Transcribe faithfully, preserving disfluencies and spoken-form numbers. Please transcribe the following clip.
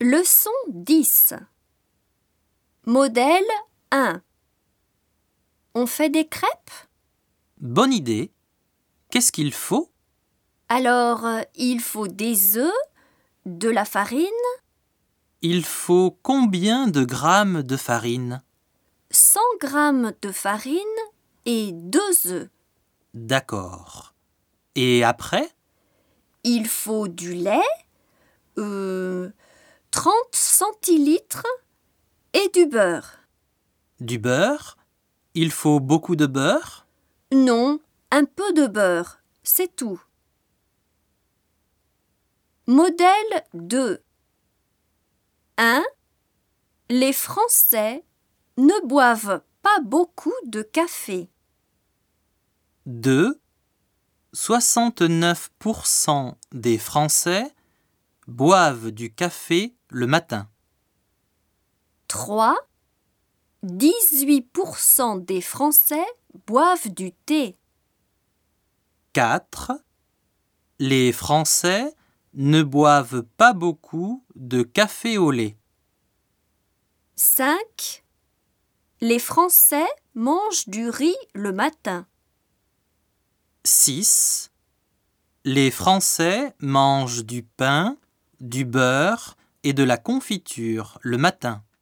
Leçon dix. Modèle un. On fait des crêpes? Bonne idée. Qu'est-ce qu'il faut? Alors, euh, il faut des œufs, de la farine, Il faut combien de grammes de farine? cent grammes de farine et deux œufs. D'accord. Et après? Il faut du lait, euh, trente centilitres et du beurre. Du beurre? Il faut beaucoup de beurre? Non, un peu de beurre, c'est tout. Modèle deux. un. Les Français ne boivent pas beaucoup de café. deux. soixante-neuf pour cent des Français boivent du café le matin. trois. dix-huit pour cent des Français boivent du thé. quatre. Les Français ne boivent pas beaucoup de café au lait. cinq. Les Français mangent du riz le matin. six. Les Français mangent du pain, du beurre et de la confiture le matin.